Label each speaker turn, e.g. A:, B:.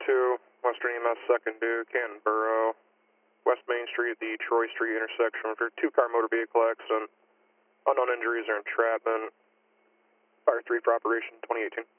A: 2, Western EMS 2nd due, Canton Borough, West Main Street, the Troy Street intersection for 2-car motor vehicle accident. Unknown injuries are entrapment. Fire 3 for operation 2018.